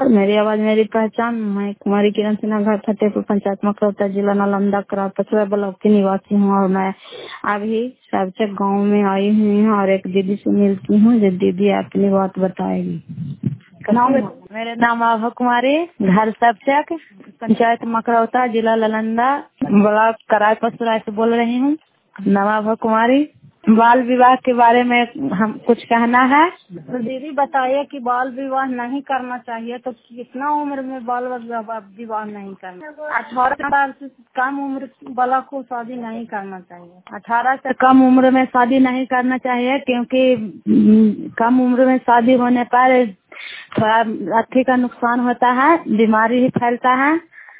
मेरी आवाज मेरी पहचान। मैं कुमारी किरण सिन्हा, घर फतेहपुर, पंचायत मकरौता, जिला नालंदा, पचुआ ब्लॉक की निवासी हूँ। और मैं अभी सबचक गांव में आई हुई हूँ और एक दीदी से मिलती हूँ जो दीदी अपनी बात बताएगी। मेरा नाम आभा कुमारी, घर सबचक, पंचायत मकरौता, जिला नालंदा, ब्लॉक कराय पसुराय से बोल रही हूँ। नाम आभा कुमारी। बाल विवाह के बारे में हम कुछ कहना है। तो दीदी बताइए कि बाल विवाह नहीं करना चाहिए तो कितना उम्र में बाल विवाह नहीं करना? 18 साल से कम उम्र वाला को शादी नहीं करना चाहिए। 18 से कम उम्र में शादी नहीं करना चाहिए, क्योंकि कम उम्र में शादी होने पर थोड़ा अर्थी का नुकसान होता है, बीमारी ही फैलता है।